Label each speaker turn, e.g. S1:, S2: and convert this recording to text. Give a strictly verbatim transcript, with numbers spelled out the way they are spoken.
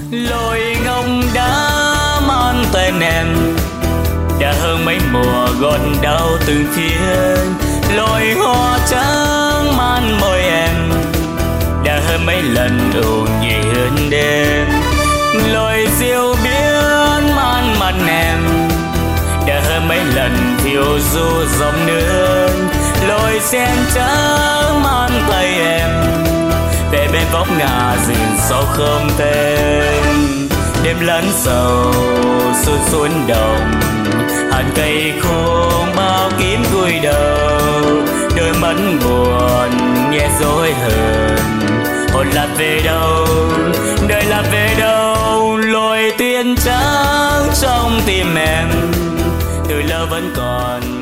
S1: Lối ngọc đã mang tên em, đã hơn mấy mùa gót đau từng phiên. Lối hoa trắng man môi em, đã hơn mấy lần ủ nhị hơn đêm. Lối diêu biến man mặt em, đã hơn mấy lần phiêu du dòng nước. Lối sen trắng man tay em, về bên vóc ngà gìn sao không tên. Đêm lẫn sầu xuân xuân đồng, hạt cây khô bao kiếm cúi đầu. Đôi mắt buồn nghe dối hờn, hồn lạc về đâu, đời lạc về đâu. Lối tiên trắng trong tim em, từ lâu vẫn còn